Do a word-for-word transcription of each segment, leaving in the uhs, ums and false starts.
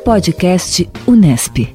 Podcast Unesp.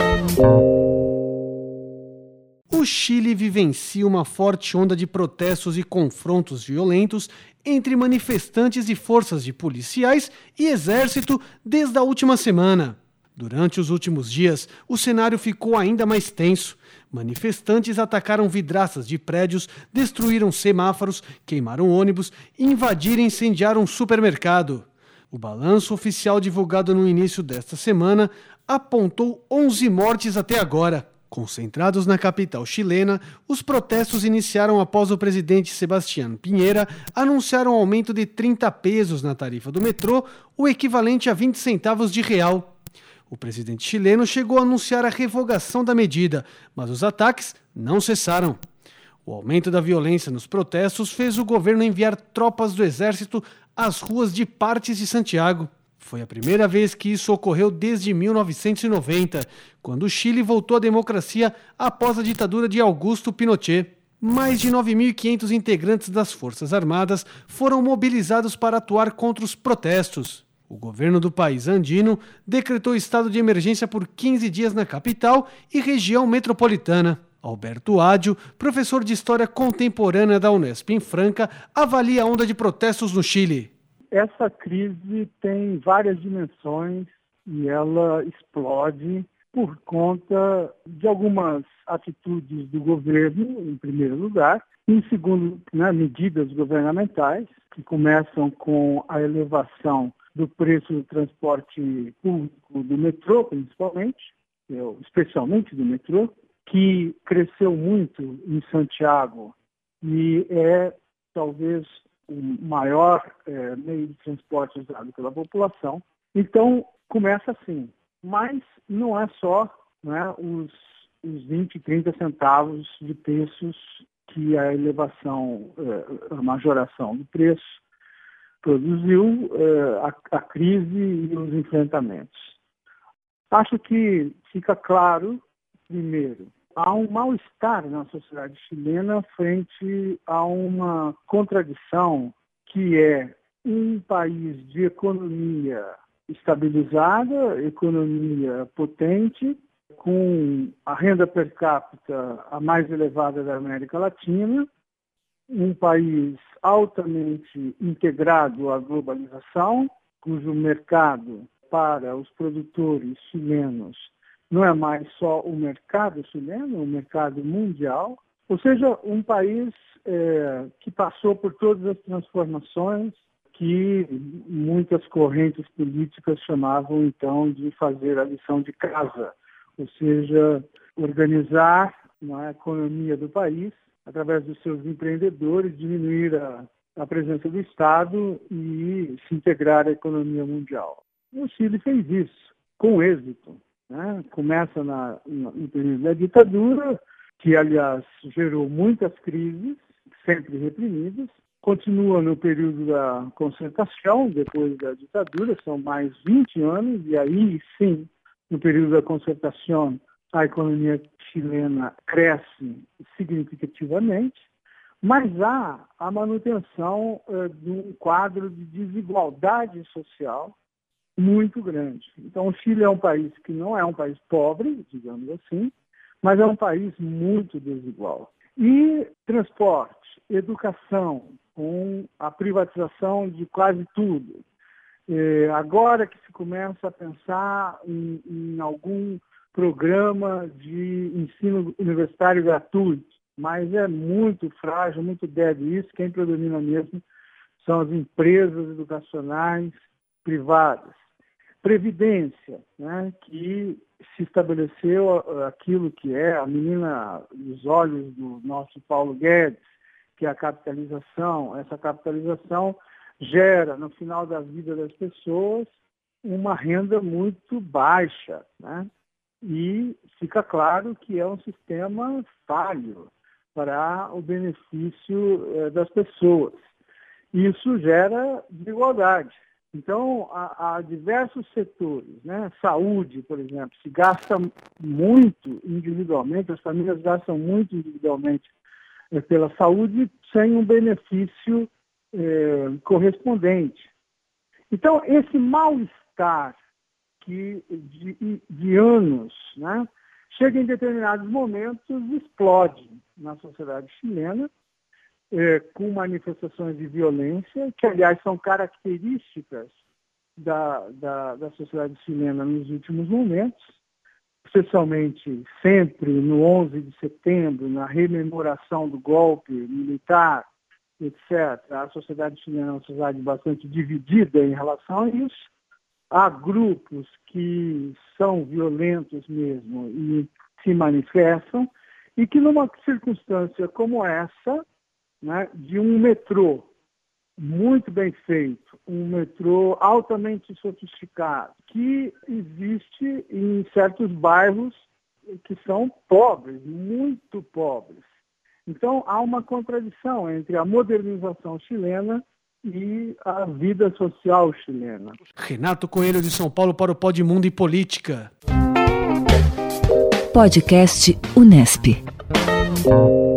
O Chile vivencia uma forte onda de protestos e confrontos violentos entre manifestantes e forças de policiais e exército desde a última semana. Durante os últimos dias, o cenário ficou ainda mais tenso. Manifestantes atacaram vidraças de prédios, destruíram semáforos, queimaram ônibus e invadiram e incendiaram um supermercado. O balanço oficial divulgado no início desta semana apontou onze mortes até agora. Concentrados na capital chilena, os protestos iniciaram após o presidente Sebastián Piñera anunciar um aumento de trinta pesos na tarifa do metrô, o equivalente a vinte centavos de real. O presidente chileno chegou a anunciar a revogação da medida, mas os ataques não cessaram. O aumento da violência nos protestos fez o governo enviar tropas do exército às ruas de partes de Santiago. Foi a primeira vez que isso ocorreu desde mil novecentos e noventa, quando o Chile voltou à democracia após a ditadura de Augusto Pinochet. Mais de nove mil e quinhentos integrantes das Forças Armadas foram mobilizados para atuar contra os protestos. O governo do país andino decretou estado de emergência por quinze dias na capital e região metropolitana. Alberto Ádio, professor de História Contemporânea da Unesp em Franca, avalia a onda de protestos no Chile. Essa crise tem várias dimensões e ela explode por conta de algumas atitudes do governo, em primeiro lugar, e, em segundo, né, medidas governamentais, que começam com a elevação do preço do transporte público, do metrô, principalmente, especialmente do metrô, que cresceu muito em Santiago e é talvez o maior é, meio de transporte usado pela população. Então, começa assim. Mas não é só, né, os, os vinte, trinta centavos de preços que a elevação, é, a majoração do preço produziu, é, a, a crise e os enfrentamentos. Acho que fica claro, primeiro, há um mal-estar na sociedade chilena frente a uma contradição que é um país de economia estabilizada, economia potente, com a renda per capita a mais elevada da América Latina, um país altamente integrado à globalização, cujo mercado para os produtores chilenos não é mais só o mercado chileno, é o mercado mundial, ou seja, um país é, que passou por todas as transformações que muitas correntes políticas chamavam então de fazer a lição de casa, ou seja, organizar, não é, a economia do país através dos seus empreendedores, diminuir a, a presença do Estado e se integrar à economia mundial. O Chile fez isso, com êxito. Né? Começa na, na, no período da ditadura, que, aliás, gerou muitas crises, sempre reprimidas. Continua no período da concertação, depois da ditadura, são mais vinte anos, e aí, sim, no período da concertação, a economia chilena cresce significativamente, mas há a manutenção eh, de um quadro de desigualdade social muito grande. Então, o Chile é um país que não é um país pobre, digamos assim, mas é um país muito desigual. E transporte, educação, com a privatização de quase tudo. É, agora que se começa a pensar em, em algum programa de ensino universitário gratuito, mas é muito frágil, muito débil isso. Quem predomina mesmo são as empresas educacionais privadas. Previdência, né, que se estabeleceu aquilo que é a menina dos olhos do nosso Paulo Guedes, que é a capitalização. Essa capitalização gera, no final da vida das pessoas, uma renda muito baixa, né? E fica claro que é um sistema falho para o benefício eh, das pessoas. Isso gera desigualdade. Então, há, há diversos setores, né? Saúde, por exemplo, se gasta muito individualmente, as famílias gastam muito individualmente eh, pela saúde sem um benefício eh, correspondente. Então, esse mal-estar que de, de anos, né, chega em determinados momentos, explode na sociedade chilena, é, com manifestações de violência, que, aliás, são características da, da, da sociedade chilena nos últimos momentos, especialmente sempre no onze de setembro, na rememoração do golpe militar, etcétera. A sociedade chilena é uma sociedade bastante dividida em relação a isso. Há grupos que são violentos mesmo e se manifestam, e que numa circunstância como essa, né, de um metrô muito bem feito, um metrô altamente sofisticado, que existe em certos bairros que são pobres, muito pobres. Então, há uma contradição entre a modernização chilena e a vida social chilena. Renato Coelho, de São Paulo, para o Pod Mundo e Política. Podcast Unesp.